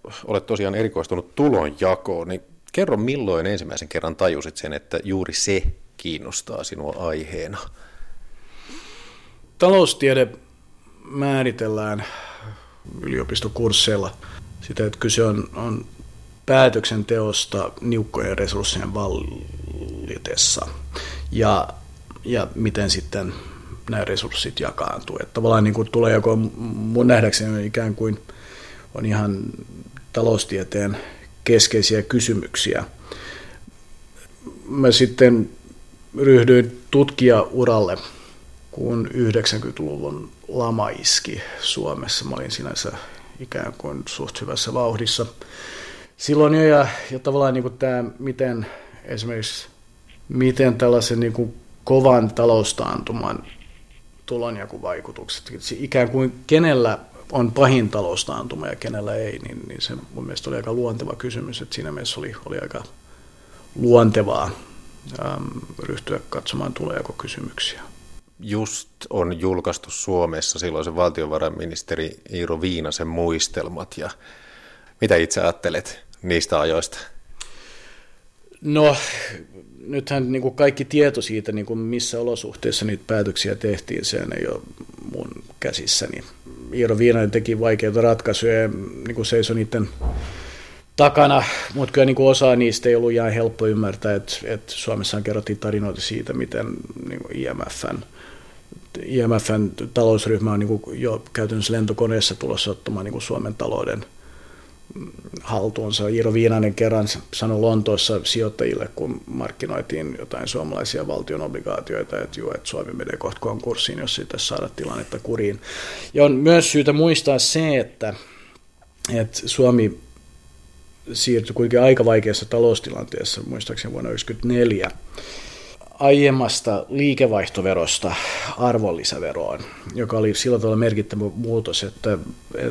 olet tosiaan erikoistunut tulonjakoon, niin kerro milloin ensimmäisen kerran tajusit sen, että juuri se kiinnostaa sinua aiheena? Taloustiede määritellään yliopistokursseilla sitä, että kyse on päätöksenteosta niukkojen resurssien vallitessa ja miten sitten nämä resurssit jakaantuu. Että tavallaan niin kuin tulonjako mun nähdäkseni ikään kuin on ihan taloustieteen keskeisiä kysymyksiä. Mä sitten ryhdyin tutkijauralle, kun 90-luvun lama iski Suomessa. Mä olin sinänsä ikään kuin suht hyvässä vauhdissa silloin jo, ja tavallaan niin kuin tämä, miten tällaisen niin kuin kovan taloustaantuman tulonjakovaikutukset, ikään kuin kenellä on pahin taloustaantuma ja kenellä ei, niin se mun mielestä oli aika luonteva kysymys, että siinä mielessä oli aika luontevaa ryhtyä katsomaan tulonjakokysymyksiä. Just on julkaistu Suomessa silloisen valtiovarainministeri Iiro Viinasen muistelmat, ja mitä itse ajattelet niistä ajoista? No, nythän niin kuin kaikki tieto siitä, niin kuin missä olosuhteissa niitä päätöksiä tehtiin, sehän ei ole mun käsissäni. Iiro Viinanen teki vaikeita ratkaisuja ja niin kuin seisoi niiden takana, mutta kyllä niin kuin osa niistä ei ollut ihan helppo ymmärtää, että Suomessahan kerrottiin tarinoita siitä, miten niin kuin IMFn talousryhmä on niin kuin jo käytännössä lentokoneessa tulossa ottamaan niin kuin Suomen talouden haltuunsa. Iiro Viinanen kerran sanoi Lontoossa sijoittajille, kun markkinoitiin jotain suomalaisia valtion obligaatioita, että Suomi menee kohta konkurssiin, jos ei tässä saada tilannetta kuriin. Ja on myös syytä muistaa se, että Suomi siirtyi kuitenkin aika vaikeassa taloustilanteessa, muistaakseni vuonna 1994, aiemmasta liikevaihtoverosta arvonlisäveroon, joka oli sillä tavalla merkittävä muutos, että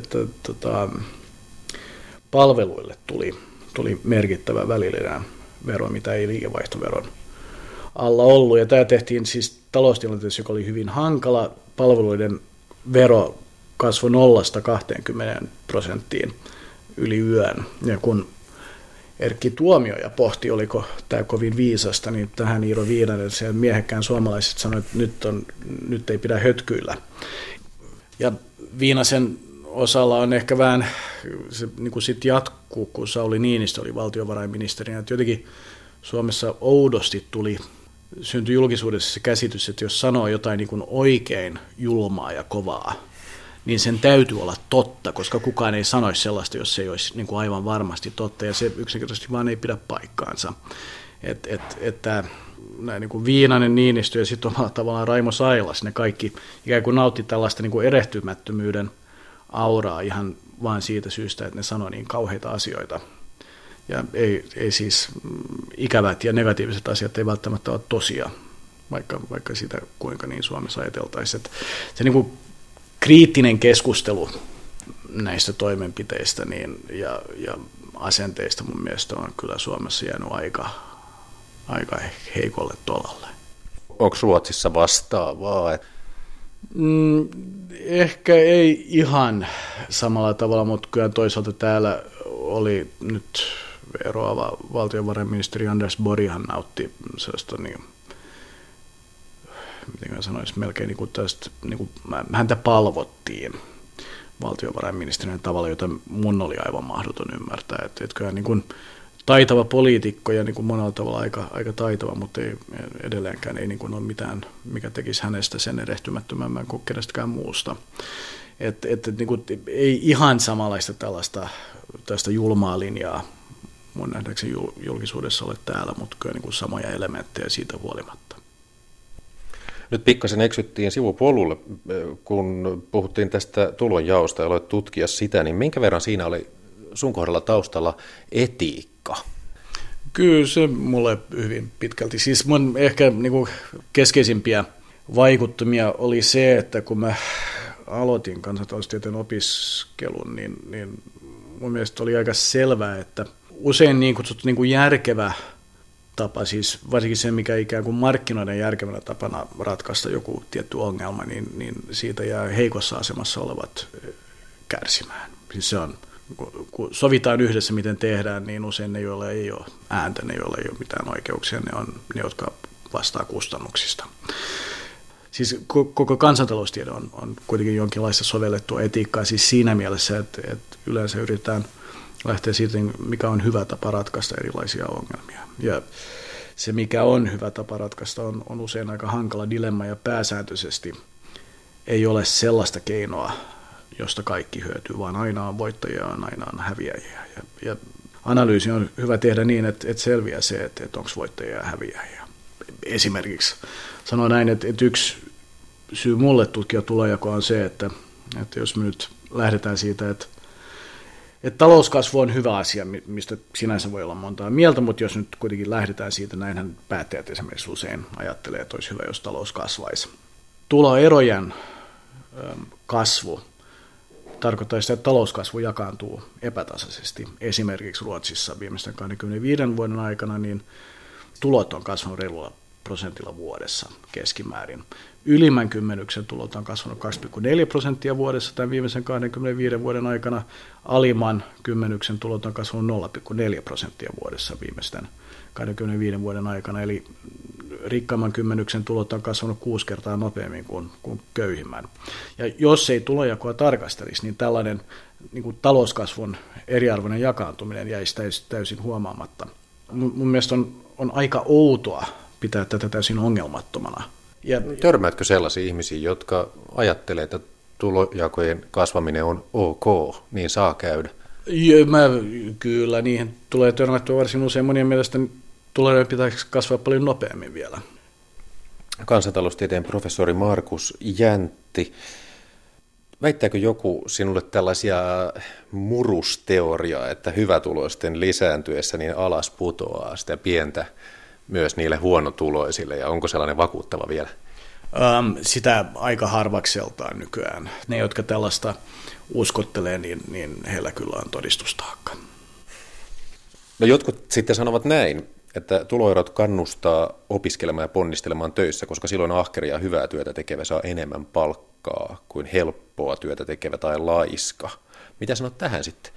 palveluille tuli merkittävä välillinen vero, mitä ei liikevaihtoveron alla ollut. Ja tämä tehtiin siis taloustilanteessa, joka oli hyvin hankala. Palveluiden vero kasvoi 0–20% yli yön. Ja kun Erkki Tuomioja pohti, oliko tämä kovin viisasta, niin tähän Iiro Viinanen, sen miehekkään suomalaiset sanoi, että nyt ei pidä hötkyillä. Ja Viinasen osalla on ehkä vähän, se niin kuin sitten jatkuu, kun Sauli Niinistö oli valtiovarainministerinä, että jotenkin Suomessa oudosti syntyi julkisuudessa se käsitys, että jos sanoo jotain niin kuin oikein julmaa ja kovaa, niin sen täytyy olla totta, koska kukaan ei sanoisi sellaista, jos se ei olisi niin kuin aivan varmasti totta, ja se yksinkertaisesti vaan ei pidä paikkaansa. Että näin niin kuin Viinanen, Niinistö ja sitten omalla tavallaan Raimo Sailas, ne kaikki ikään kuin nautti tällaista niin kuin erehtymättömyyden auraa ihan vain siitä syystä, että ne sanoo niin kauheita asioita. Ja ei siis ikävät ja negatiiviset asiat ei välttämättä ole tosia, vaikka sitä kuinka niin Suomessa ajateltaisiin. Että se niin kuin kriittinen keskustelu näistä toimenpiteistä ja asenteista mun mielestä on kyllä Suomessa jäänyt aika heikolle tolalle. Onko Ruotsissa vastaavaa? Ehkä ei ihan samalla tavalla, mutta kyllä toisaalta täällä oli nyt eroava valtiovarainministeri Anders Borghan nautti sellaista, niin, miten mä sanoisin, melkein niin kuin tästä, niin kuin häntä palvottiin valtiovarainministerin tavalla, jota mun oli aivan mahdoton ymmärtää. Että kyllä niin kuin taitava poliitikko ja niin kuin monella tavalla aika taitava, mutta ei, edelleenkään ei niin kuin ole mitään, mikä tekisi hänestä sen erehtymättömämmän kuin kenestäkään muusta. Että niin kuin, ei ihan samanlaista tällaista julmaa linjaa mun nähdäkseni julkisuudessa ole täällä, mutta kyllä niin kuin samoja elementtejä siitä huolimatta. Nyt pikkasen eksyttiin sivupolulle, kun puhuttiin tästä tulonjaosta ja aloit tutkia sitä, niin minkä verran siinä oli sun kohdalla taustalla etiikka? Kyllä se mulle hyvin pitkälti. Siis mun ehkä niin kuin keskeisimpiä vaikuttimia oli se, että kun mä aloitin kansantaloustieteen opiskelun, niin mun mielestä oli aika selvää, että usein niin kutsuttu niin kuin järkevä tapa, siis varsinkin se, mikä ikään kuin markkinoiden järkevänä tapana ratkaista joku tietty ongelma, niin siitä jää heikossa asemassa olevat kärsimään. Siis se on kun sovitaan yhdessä, miten tehdään, niin usein ne, joilla ei ole ääntä, ne, joilla ei ole mitään oikeuksia, ne on ne, jotka vastaa kustannuksista. Siis koko kansantaloustiede on kuitenkin jonkinlaista sovellettua etiikkaa siis siinä mielessä, että yleensä yritetään lähteä siitä, mikä on hyvä tapa ratkaista erilaisia ongelmia. Ja se, mikä on hyvä tapa ratkaista, on usein aika hankala dilemma ja pääsääntöisesti ei ole sellaista keinoa, josta kaikki hyötyy, vaan aina on voittajia ja aina on häviäjiä. Ja analyysi on hyvä tehdä niin, että selviää se, että onko voittajia ja häviäjiä. Esimerkiksi sanoin näin, että yksi syy mulle tutkia tulonjakoa on se, että jos me nyt lähdetään siitä, että talouskasvu on hyvä asia, mistä sinänsä voi olla montaa mieltä, mutta jos nyt kuitenkin lähdetään siitä, näinhän päättäjät esimerkiksi usein ajattelee, että olisi hyvä, jos talous kasvaisi. Tuloerojen kasvu tarkoittaa sitä, että talouskasvu jakaantuu epätasaisesti. Esimerkiksi Ruotsissa viimeisten 25 vuoden aikana niin tulot on kasvanut reilulla prosentilla vuodessa keskimäärin. Ylimmän kymmenyksen tulot on kasvanut 2,4% vuodessa tämän viimeisen 25 vuoden aikana. Alimman kymmenyksen tulot on kasvanut 0,4% vuodessa viimeisten 25 vuoden aikana. Eli rikkaamman kymmenyksen tulot on kasvanut 6 kertaa nopeammin kuin köyhimmän. Ja jos ei tulonjakoa tarkastelisi, niin tällainen niin kuin talouskasvun eriarvoinen jakaantuminen jäisi täysin huomaamatta. Mun mielestä on aika outoa pitää tätä täysin ongelmattomana. Törmäätkö sellaisia ihmisiä, jotka ajattelee, että tulojakojen kasvaminen on ok, niin saa käydä? Kyllä, niihin tulee törmättyä varsin usein. Monien mielestä tulojen pitäisi kasvaa paljon nopeammin vielä. Kansantaloustieteen professori Markus Jäntti, väittääkö joku sinulle tällaisia murusteoriaa, että hyvätuloisten lisääntyessä niin alas putoaa sitä pientä myös niille huonotuloisille, ja onko sellainen vakuuttava vielä? Sitä aika harvakseltaan nykyään. Ne, jotka tällaista uskottelee, niin heillä kyllä on todistustaakka. No jotkut sitten sanovat näin, että tuloerot kannustaa opiskelemaan ja ponnistelemaan töissä, koska silloin ahkeria ja hyvää työtä tekevä saa enemmän palkkaa kuin helppoa työtä tekevä tai laiska. Mitä sanot tähän sitten?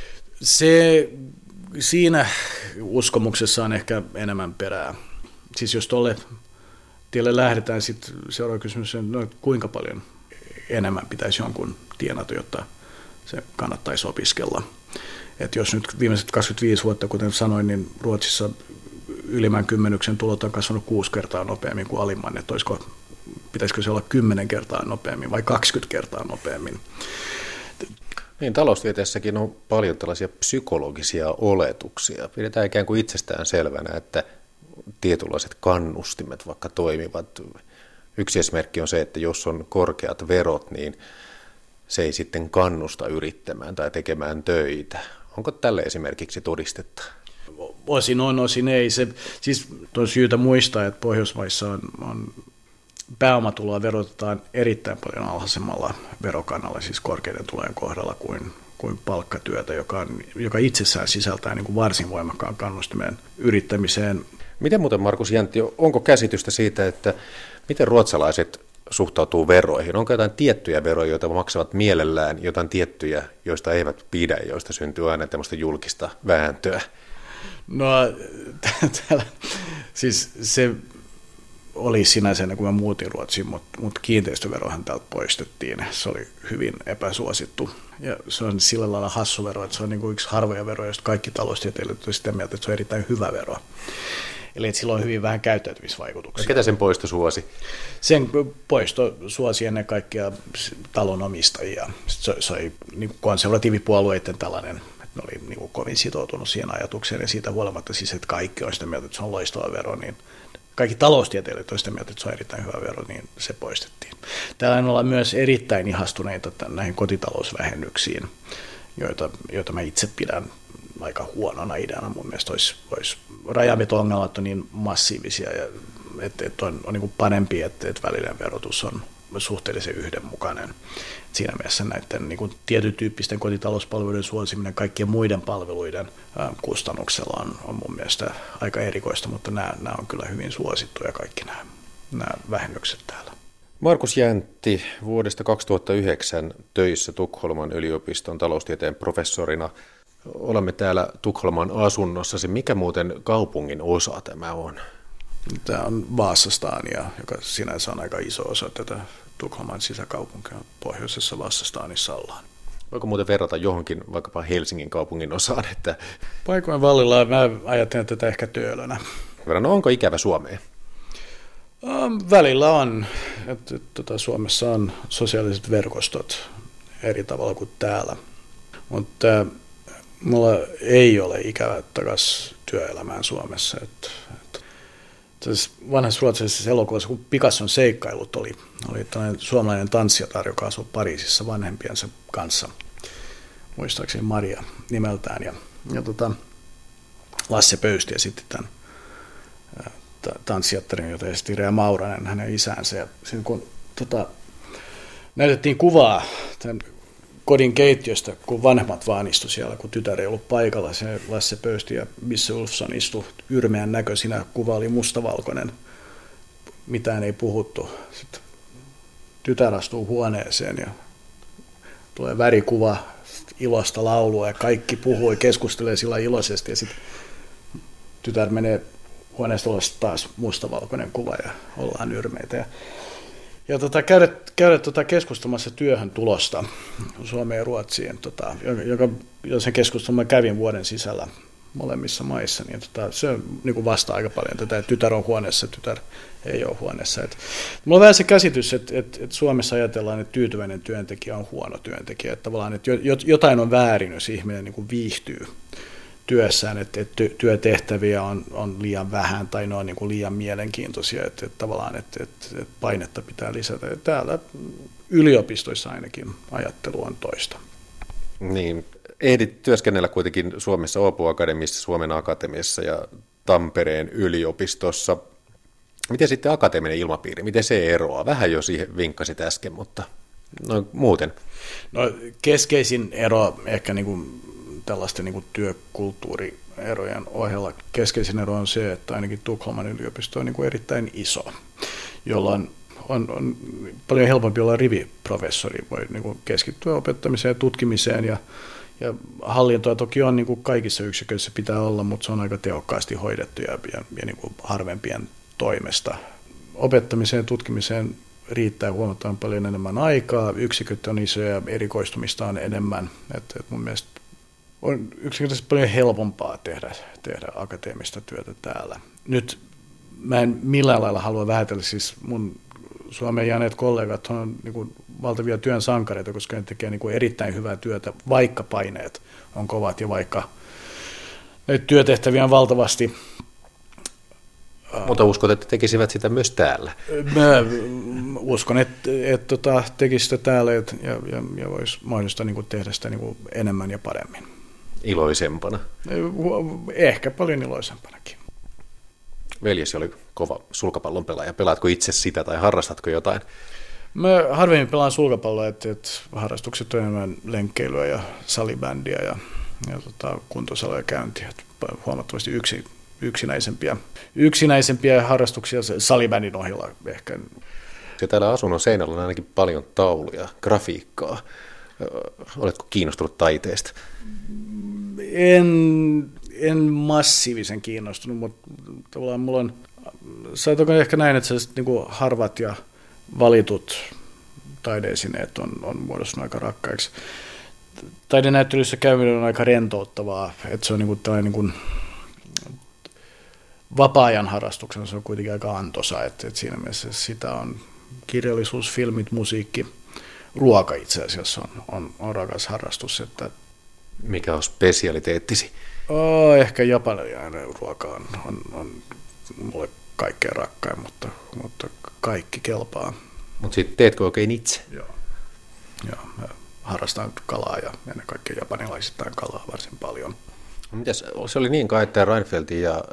Siinä uskomuksessa on ehkä enemmän perää. Siis jos tuolle tielle lähdetään, sitten seuraava kysymys on, no, kuinka paljon enemmän pitäisi jonkun tienata, jotta se kannattaisi opiskella. Et jos nyt viimeiset 25 vuotta, kuten sanoin, niin Ruotsissa ylimmän kymmenyksen tulot on kasvanut 6 kertaa nopeammin kuin alimman, että pitäisikö se olla 10 kertaa nopeammin vai 20 kertaa nopeammin. Niin, taloustieteessäkin on paljon tällaisia psykologisia oletuksia. Pidetään ikään kuin itsestään selvänä, että tietynlaiset kannustimet vaikka toimivat. Yksi esimerkki on se, että jos on korkeat verot, niin se ei sitten kannusta yrittämään tai tekemään töitä. Onko tälle esimerkiksi todistetta? Osin on, osin ei. Siis on syytä muistaa, että Pohjoismaissa on pääomatuloa verotetaan erittäin paljon alhaisemmalla verokannalla, siis korkeiden tulojen kohdalla kuin palkkatyötä, joka itsessään sisältää niin kuin varsin voimakkaan kannustimeen yrittämiseen. Miten muuten, Markus Jäntti, onko käsitystä siitä, että miten ruotsalaiset suhtautuu veroihin? Onko jotain tiettyjä veroja, joita maksavat mielellään, jotain tiettyjä, joista eivät pidä, joista syntyy aina tämmöistä julkista vääntöä? No, siis se oli sinänsä ennen kuin mä muutin Ruotsiin, mutta kiinteistöverohan täältä poistettiin. Se oli hyvin epäsuosittu. Ja se on sillä lailla hassu vero, että se on niin kuin yksi harvoja veroja, josta kaikki taloustieteilijät ovat sitä mieltä, että se on erittäin hyvä vero. Eli että sillä on hyvin vähän käyttäytymisvaikutuksia. Ja ketä sen poisto suosi? Sen poisto suosi ennen kaikkea talonomistajia. Se oli niin konservatiivipuolueiden tällainen, että ne oli niin kuin kovin sitoutunut siihen ajatukseen, ja siitä huolimatta siis, että kaikki on sitä mieltä, että se on loistava vero, niin kaikki taloustieteilijät on sitä mieltä, että se on erittäin hyvä vero, niin se poistettiin. Täällä ollaan myös erittäin ihastuneita näihin kotitalousvähennyksiin, joita mä itse pidän aika huonona ideana. Mun mielestä olisi rajanveto-ongelmat on niin massiivisia, että on niin kuin parempi, että välillinen verotus on suhteellisen yhdenmukainen. Siinä mielessä näiden niin kuin tietyn tyyppisten kotitalouspalveluiden suosiminen kaikkien muiden palveluiden kustannuksella on mun mielestä aika erikoista, mutta nämä on kyllä hyvin suosittuja kaikki nämä vähennykset täällä. Markus Jäntti, vuodesta 2009 töissä Tukholman yliopiston taloustieteen professorina. Olemme täällä Tukholman asunnossa. Mikä muuten kaupungin osa tämä on? Tämä on Vaasastania, joka sinänsä on aika iso osa tätä Tukholman sisäkaupunkia. Pohjoisessa Vaasastanissa ollaan. Voiko muuten verrata johonkin vaikkapa Helsingin kaupungin osaan? Että... Paikoin vallilla mä ajattelen tätä ehkä Töölönä. No onko ikävä Suomeen? Välillä on. Suomessa on sosiaaliset verkostot eri tavalla kuin täällä. Mutta mulla ei ole ikävä takaisin työelämään Suomessa. Vanhassa ruotsalaisessa elokuvassa, kun Picasson seikkailut oli tällainen suomalainen tanssijatar, joka asui Pariisissa vanhempiensa kanssa. Muistaakseni Maria nimeltään. Ja Lasse Pöysti esitti tämän tanssijattarin, jota esitti Rea Mauranen, hänen isänsä. Ja kun näytettiin kuvaa tämän kodin keittiöstä, kun vanhemmat vaan istu siellä, kun tytär ei ollut paikalla. Se Lasse Pöysti ja Misse Ulfsson istu yrmeän näköisinä. Kuva oli mustavalkoinen. Mitään ei puhuttu. Sitten tytär astuu huoneeseen ja tulee värikuva, ilosta laulua ja kaikki puhuu ja keskustelee sillä iloisesti. Ja sitten tytär menee huoneesta ulos, taas mustavalkoinen kuva ja ollaan yrmeitä. Ja käydä keskustelmassa työhön tulosta Suomeen ja Ruotsiin, sen keskustelun kävin vuoden sisällä molemmissa maissa, niin se niin vastaa aika paljon tätä, tytär on huoneessa, tytär ei ole huoneessa. Mulla on vähän se käsitys, että Suomessa ajatellaan, että tyytyväinen työntekijä on huono työntekijä, että tavallaan, että jotain on väärin, jos ihminen niin viihtyy työssään, että työtehtäviä on liian vähän tai ne on niin kuin liian mielenkiintoisia, että tavallaan että painetta pitää lisätä. Ja täällä yliopistoissa ainakin ajattelu on toista. Niin, ehdit työskennellä kuitenkin Suomessa Åbo Akademiassa, Suomen Akatemiassa ja Tampereen yliopistossa. Miten sitten akateeminen ilmapiiri, miten se eroaa? Vähän jo siihen vinkkasit äsken, mutta no, muuten. No, keskeisin ero ehkä niin kuin tällaisten niin kuin työkulttuurierojen ohella keskeisin ero on se, että ainakin Tukholman yliopisto on niin kuin erittäin iso, jolloin on paljon helpompi olla riviprofessori, voi niin kuin keskittyä opettamiseen ja tutkimiseen ja hallintoa toki on niin kuin kaikissa yksiköissä pitää olla, mutta se on aika tehokkaasti hoidettu ja niin kuin harvempien toimesta. Opettamiseen ja tutkimiseen riittää huomattavan paljon enemmän aikaa, yksiköt on isoja ja erikoistumista on enemmän. Et mun mielestä on yksinkertaisesti paljon helpompaa tehdä akateemista työtä täällä. Nyt mä en millään lailla halua vähätellä, siis mun Suomeen jääneet kollegat on niin kuin valtavia työn sankareita, koska ne tekee niin kuin erittäin hyvää työtä, vaikka paineet on kovat ja vaikka näitä työtehtäviä on valtavasti. Mutta uskot, että tekisivät sitä myös täällä? Mä uskon, että tekisi sitä täällä ja voisi mahdollista niin kuin tehdä sitä niin kuin enemmän ja paremmin. Iloisempana? Ehkä paljon iloisempanakin. Veljesi oli kova sulkapallon pelaaja. Pelaatko itse sitä tai harrastatko jotain? Mä harvemmin pelaan sulkapalloa, että harrastukset on enemmän lenkkeilyä ja salibändiä ja kuntosaloja käyntiä. Huomattavasti yksinäisempiä harrastuksia salibändin ohella ehkä. Ja täällä asunnon seinällä on ainakin paljon tauluja, grafiikkaa. Oletko kiinnostunut taiteesta? En massiivisen kiinnostunut, mutta tavallaan mulla on, sanotaanko ehkä näin, että sellaiset niin kuin harvat ja valitut taideesineet on muodostunut aika rakkaiksi. Taidenäyttelyissä käyminen on aika rentouttavaa, että se on niin kuin tällainen niin kuin vapaa-ajan harrastuksena, se on kuitenkin aika antoisa, että siinä mielessä sitä on kirjallisuus, filmit, musiikki, ruoka itse asiassa on rakas harrastus. Että mikä on spesialiteettisi? Ehkä japanilainen ruoka on mulle kaikkein rakkain, mutta kaikki kelpaa. Mutta sitten teetkö oikein itse? Joo, mä harrastan kalaa ja ennen kaikkea japanilaisittain kalaa varsin paljon. Mitäs, se oli niin kai, että Reinfeldtin ja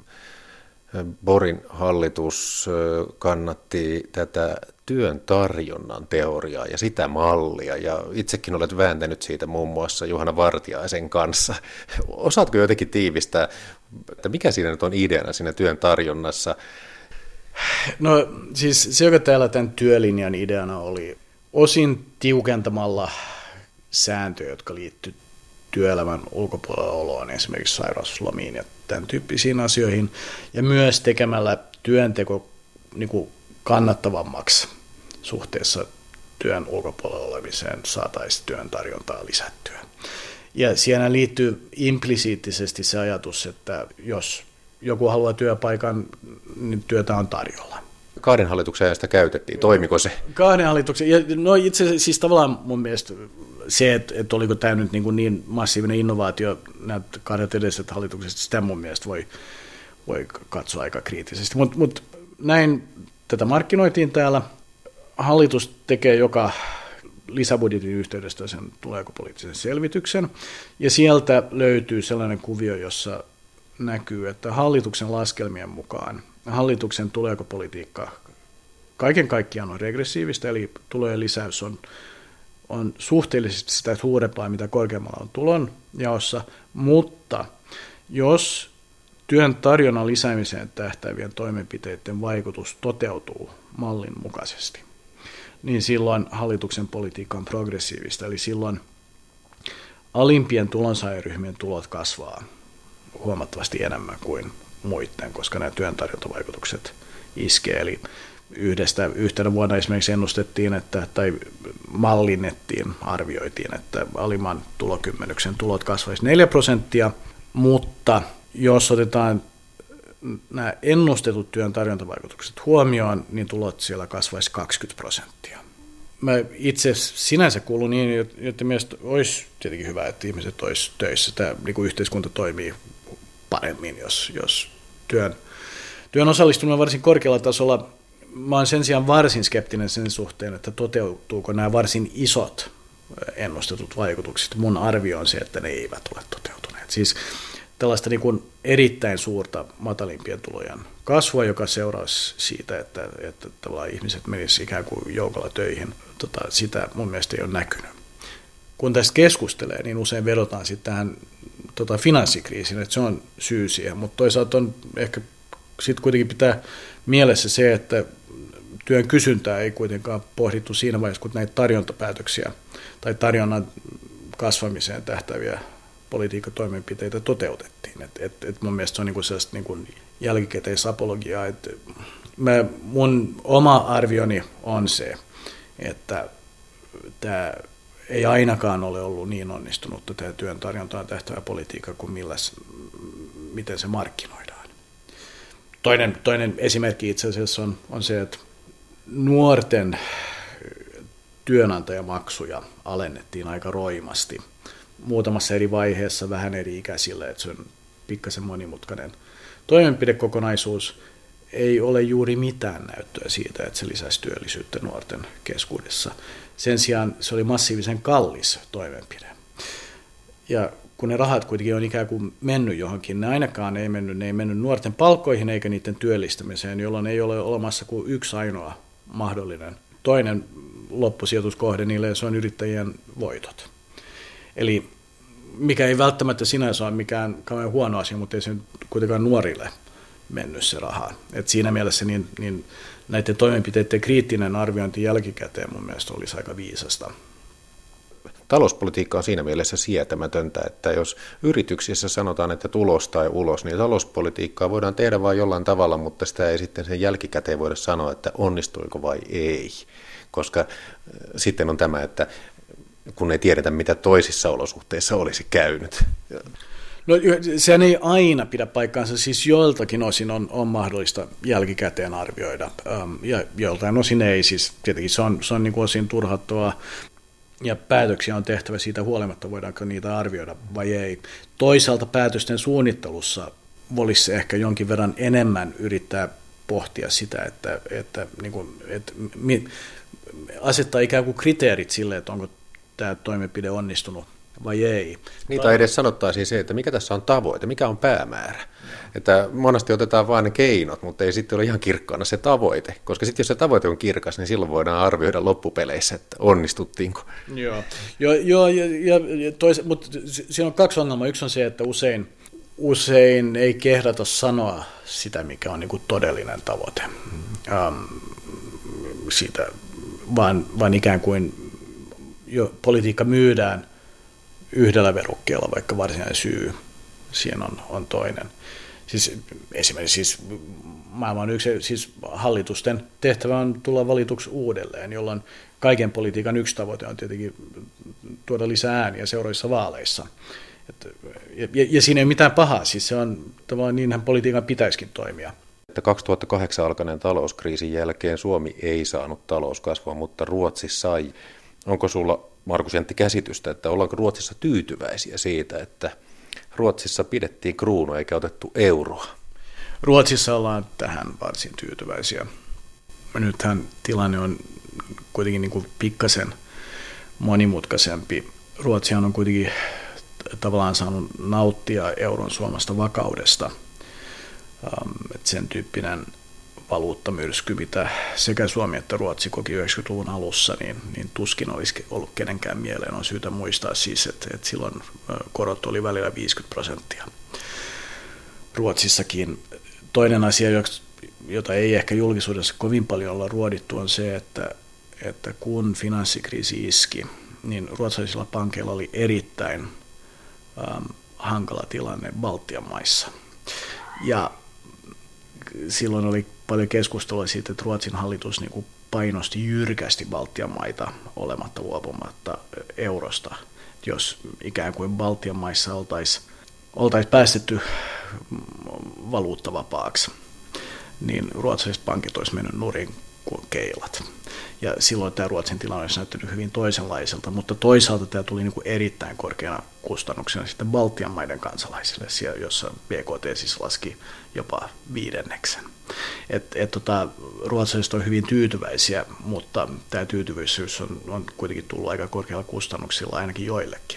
Borin hallitus kannatti tätä työn tarjonnan teoriaa ja sitä mallia, ja itsekin olet vääntänyt siitä muun muassa Juhana Vartiaisen kanssa. Osaatko jotenkin tiivistää, että mikä siinä nyt on ideana siinä työn tarjonnassa? No siis se, joka täällä tämän työlinjan ideana oli, osin tiukentamalla sääntöjä, jotka liittyy työelämän ulkopuolella oloon, esimerkiksi sairauslomiin ja tämän tyyppisiin asioihin, ja myös tekemällä työnteko niin kuin kannattavammaksi suhteessa työn ulkopuolella olemiseen saataisiin työn tarjontaa lisättyä. Ja siihen liittyy implisiittisesti se ajatus, että jos joku haluaa työpaikan, niin työtä on tarjolla. 2 hallituksen ajasta käytettiin. Toimiko se? 2 hallituksen. No itse asiassa siis tavallaan mun mielestä se, että oliko tämä nyt niin massiivinen innovaatio nämä 2 edelliset hallitukset, sitä mun mielestä voi katsoa aika kriittisesti. Mutta näin tätä markkinoitiin täällä. Hallitus tekee joka lisäbudjetin yhteydestä sen tuleeko poliittisen selvityksen, ja sieltä löytyy sellainen kuvio, jossa näkyy, että hallituksen laskelmien mukaan hallituksen tuleeko-politiikka kaiken kaikkiaan on regressiivistä, eli tulojen lisäys on suhteellisesti sitä suurempaa, mitä korkeammalla on tulonjaossa, mutta jos työn tarjonnan lisäämiseen tähtäävien toimenpiteiden vaikutus toteutuu mallin mukaisesti, niin silloin hallituksen politiikka on progressiivista, eli silloin alimpien tulonsaajaryhmien tulot kasvaa huomattavasti enemmän kuin muiden, koska nämä työn tarjontavaikutukset iskee. Eli yhtenä vuonna esimerkiksi ennustettiin, tai mallinnettiin, arvioitiin, että alimman tulokymmenyksen tulot kasvaisi 4%, mutta jos otetaan nämä ennustetut työn tarjontavaikutukset huomioon, niin tulot siellä kasvaisi 20%. Mä itse sinänsä kuulun niin, että mielestäni olisi tietenkin hyvä, että ihmiset olisi töissä. Tämä niin kuin yhteiskunta toimii paremmin, jos työn osallistuminen on varsin korkealla tasolla. Mä olen sen sijaan varsin skeptinen sen suhteen, että toteutuuko nämä varsin isot ennustetut vaikutukset. Mun arvio on se, että ne eivät ole toteutuneet. Siis tällaista niin kuin erittäin suurta matalimpien tulojen kasvua, joka seuraisi siitä, että tavallaan ihmiset menisivät ikään kuin joukolla töihin. Sitä mun mielestä ei ole näkynyt. Kun tästä keskustelee, niin usein vedotaan sitten tähän finanssikriisiin, että se on syy siihen, mutta toisaalta on ehkä sitten kuitenkin pitää mielessä se, että työn kysyntää ei kuitenkaan pohdittu siinä vaiheessa, kun näitä tarjontapäätöksiä tai tarjonnan kasvamiseen tähtääviä politiikkatoimenpiteitä toteutettiin. Et mun mielestä se on niinku sellaista niinku jälkikäteisapologiaa. Mun oma arvioni on se, että tämä ei ainakaan ole ollut niin onnistunutta tämä työn tarjontaan tähtävä politiikka kuin miten se markkinoidaan. Toinen esimerkki itse asiassa on se, että nuorten työnantajamaksuja alennettiin aika roimasti muutamassa eri vaiheessa vähän eri ikäisille, että se on pikkasen monimutkainen toimenpidekokonaisuus. Ei ole juuri mitään näyttöä siitä, että se lisäisi työllisyyttä nuorten keskuudessa. Sen sijaan se oli massiivisen kallis toimenpide. Ja kun ne rahat kuitenkin on ikään kuin mennyt johonkin, ne ainakaan ei mennyt nuorten palkkoihin eikä niiden työllistämiseen, jolloin ei ole olemassa kuin yksi ainoa mahdollinen toinen loppusijoituskohde niille, ja se on yrittäjien voitot. Eli mikä ei välttämättä sinänsä ole mikään kauhean huono asia, mutta ei se kuitenkaan nuorille mennyt se raha. Et siinä mielessä niin näiden toimenpiteiden kriittinen arviointi jälkikäteen mun mielestä olisi aika viisasta. Talouspolitiikka on siinä mielessä sietämätöntä, että jos yrityksissä sanotaan, että tulos tai ulos, niin talouspolitiikkaa voidaan tehdä vain jollain tavalla, mutta sitä ei sitten sen jälkikäteen voida sanoa, että onnistuiko vai ei. Koska sitten on tämä, että kun ei tiedetä, mitä toisissa olosuhteissa olisi käynyt. No sehän ei aina pidä paikkaansa, siis joiltakin osin on mahdollista jälkikäteen arvioida, ja joiltain osin ei, siis tietenkin se on niin kuin osin turhauttavaa, ja päätöksiä on tehtävä siitä huolimatta, voidaanko niitä arvioida vai ei. Toisaalta päätösten suunnittelussa olisi ehkä jonkin verran enemmän yrittää pohtia sitä, että asettaa ikään kuin kriteerit sille, että onko tämä toimenpide onnistunut vai ei. Niitä edes sanottaisiin se, että mikä tässä on tavoite, mikä on päämäärä. Että monesti otetaan vain ne keinot, mutta ei sitten ole ihan kirkkaana se tavoite. Koska sitten jos se tavoite on kirkas, niin silloin voidaan arvioida loppupeleissä, että onnistuttiinko. Joo, mutta siinä on 2 ongelmaa. Yksi on se, että usein ei kehdata sanoa sitä, mikä on niin kuin todellinen tavoite. Siitä, vaan ikään kuin jo politiikka myydään yhdellä verukkeella, vaikka varsinainen syy siihen on toinen. Siis esimerkiksi maailman hallitusten tehtävä on tulla valituksi uudelleen, jolloin kaiken politiikan yksi tavoite on tietenkin tuoda lisää ääniä seuraavissa vaaleissa. Ja siinä ei ole mitään pahaa, siis se on tavallaan niinhän politiikan pitäisikin toimia. Että 2008 alkaneen talouskriisin jälkeen Suomi ei saanut talouskasvua, mutta Ruotsi sai. Onko sulla, Markus Jäntti, käsitystä, että ollaanko Ruotsissa tyytyväisiä siitä, että Ruotsissa pidettiin kruunua eikä otettu euroa? Ruotsissa ollaan tähän varsin tyytyväisiä. Nythän tilanne on kuitenkin niin kuin pikkasen monimutkaisempi. Ruotsihan on kuitenkin tavallaan saanut nauttia euron suomasta vakaudesta. Että sen tyyppinen valuuttamyrsky, mitä sekä Suomi että Ruotsi koki 90-luvun alussa, niin tuskin olisi ollut kenenkään mieleen. On syytä muistaa siis, että silloin korot oli välillä 50%. Ruotsissakin toinen asia, jota ei ehkä julkisuudessa kovin paljon olla ruodittu, on se, että kun finanssikriisi iski, niin ruotsalaisilla pankeilla oli erittäin hankala tilanne Baltian maissa. Ja silloin oli paljon keskustelua siitä, että Ruotsin hallitus niin kuin painosti jyrkästi Baltian maita olematta luopumatta eurosta. Jos ikään kuin Baltian maissa oltaisiin päästetty valuuttavapaaksi, niin ruotsalaiset pankit olisi mennyt nurin kuin keilat. Ja silloin tämä Ruotsin tilanne olisi näyttänyt hyvin toisenlaiselta, mutta toisaalta tämä tuli niin kuin erittäin korkeana kustannuksena sitten Baltian maiden kansalaisille, jossa BKT siis laski jopa 5%. Ruotsalaiset on hyvin tyytyväisiä, mutta tämä tyytyväisyys on kuitenkin tullut aika korkealla kustannuksilla ainakin joillekin.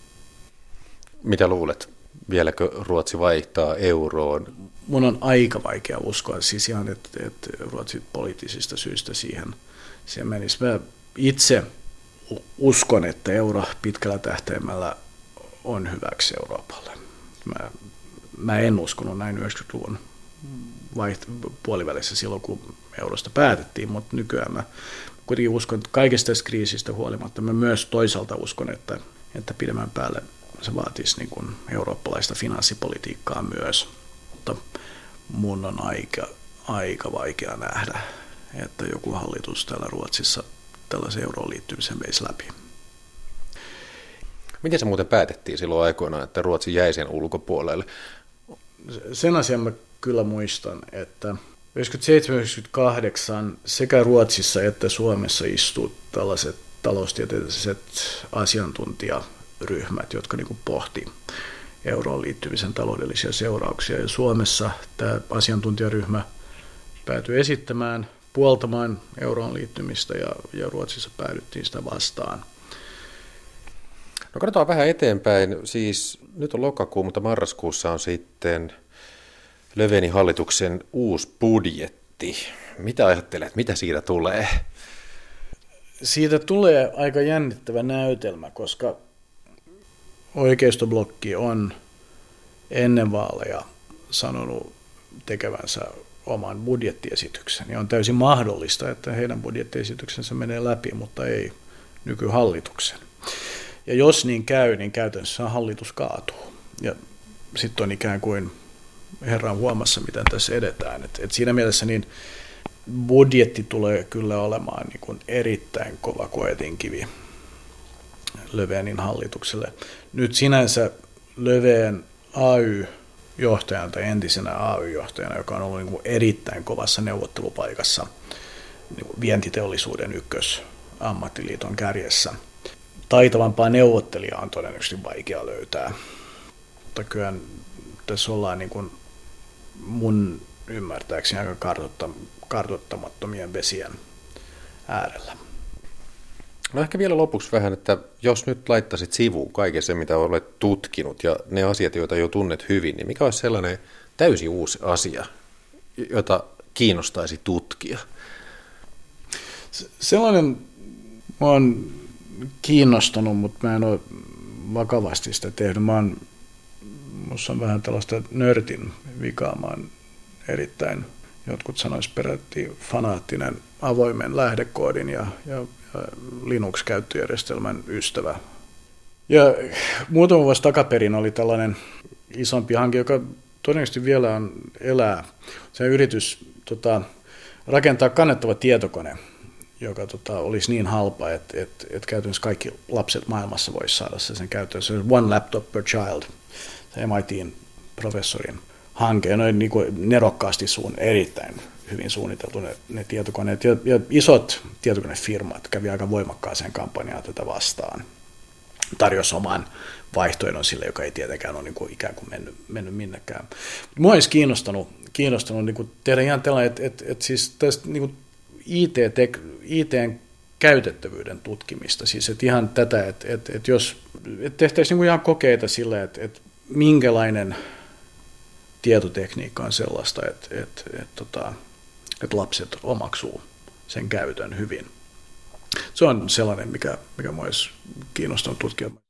Mitä luulet? Vieläkö Ruotsi vaihtaa euroon? Mun on aika vaikea uskoa siis ihan, että Ruotsi poliittisista syistä siihen menisi. Mä itse uskon, että euro pitkällä tähtäimellä on hyväksi Euroopalle. Mä en uskonut näin 90-luvun puolivälissä silloin, kun eurosta päätettiin, mutta nykyään mä kuitenkin uskon, että kaikesta tästä kriisistä huolimatta mä myös toisaalta uskon, että pidemmän päälle se vaatisi niin kuin eurooppalaista finanssipolitiikkaa myös, mutta mun on aika vaikea nähdä, että joku hallitus täällä Ruotsissa tällaisen euroon liittymisen veisi läpi. Miten se muuten päätettiin silloin aikoinaan, että Ruotsi jäi sen ulkopuolelle? Sen asian mä kyllä muistan, että 1997-1998 sekä Ruotsissa että Suomessa istuu tällaiset taloustieteelliset asiantuntijaryhmät, jotka niin kuin pohti euroon liittymisen taloudellisia seurauksia. Ja Suomessa tämä asiantuntijaryhmä päätyi puoltamaan euroon liittymistä ja Ruotsissa päädyttiin sitä vastaan. No katsotaan vähän eteenpäin. Siis nyt on lokakuu, mutta marraskuussa on sitten Löfvenin hallituksen uusi budjetti. Mitä ajattelet, mitä siitä tulee? Siitä tulee aika jännittävä näytelmä, koska oikeistoblokki on ennen vaaleja sanonut tekevänsä oman budjettiesityksen. Ja on täysin mahdollista, että heidän budjettiesityksensä menee läpi, mutta ei nykyhallituksen. Ja jos niin käy, niin käytännössä hallitus kaatuu. Ja sitten on ikään kuin herran huomassa, miten tässä edetään. Et siinä mielessä niin budjetti tulee kyllä olemaan niin kuin erittäin kova koetinkivi Löfvenin hallitukselle. Nyt sinänsä Löfven AY-johtajana tai entisenä AY-johtajana, joka on ollut niin kuin erittäin kovassa neuvottelupaikassa niin kuin vientiteollisuuden ykkösammattiliiton kärjessä. Taitavampaa neuvottelijaa on todennäköisesti vaikea löytää. Mutta kyllä tässä ollaan niin kuin mun ymmärtääkseni aika kartoittamattomien vesien äärellä. No ehkä vielä lopuksi vähän, että jos nyt laittaisit sivuun kaiken se, mitä olet tutkinut ja ne asiat, joita jo tunnet hyvin, niin mikä olisi sellainen täysin uusi asia, jota kiinnostaisi tutkia? Sellainen mä oon kiinnostanut, mutta mä en ole vakavasti sitä tehnyt. Mä Musta on vähän tällaista nörtin vikaa. Mä oon erittäin, jotkut sanois peräti fanaattinen avoimen lähdekoodin ja Linux-käyttöjärjestelmän ystävä. Ja muutama vuosi takaperin oli tällainen isompi hanke, joka todennäköisesti vielä elää. Se yritys rakentaa kannettava tietokone, joka olisi niin halpa, että käytännössä kaikki lapset maailmassa voisi saada sen käyttöön. Se on one laptop per child, se MIT:n professorin hanke. Ne on niin kuin nerokkaasti erittäin hyvin suunniteltu ne tietokoneet. Ja isot tietokonefirmat kävi aika voimakkaaseen kampanjaan tätä vastaan. Tarjosi oman vaihtoehdon sille, joka ei tietenkään ole niin kuin ikään kuin mennyt minnekään. Mua olisi kiinnostanut niin kuin tehdä ihan tällainen, että siis tästä niin kuin IT:n käytettävyyden tutkimista. Siis että ihan tätä, että jos tehtäisiin niin kuin ihan kokeita sille, että minkälainen tietotekniikka on sellaista, että lapset omaksuu sen käytön hyvin. Se on sellainen, mikä minua olisi kiinnostanut tutkia.